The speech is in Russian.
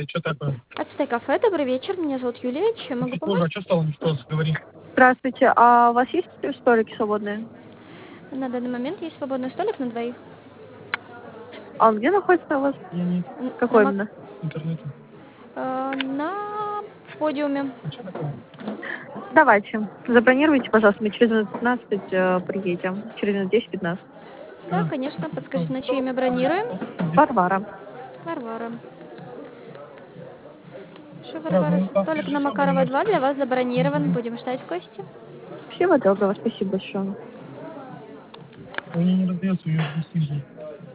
Что такое? Ацтек кафе, добрый вечер, меня зовут Юлия, чем могу Чуть позже, а помочь? что стало, не что говори? Здравствуйте, а у вас есть столики свободные? На данный момент есть свободный столик на двоих. А он где находится у вас? Я нет. Какой На, именно? Интернете. на подиуме. А что такое? Давайте, забронируйте, пожалуйста, мы через минут 15 приедем. Через минут 10-15. Да, конечно, подскажите, на чье имя бронируем? Варвара. Варвара. Сразу, Варвара, столик на Макарова 2 для вас забронирован. Будем ждать в гости. Всего доброго, спасибо большое. У нее не раздается USB-C.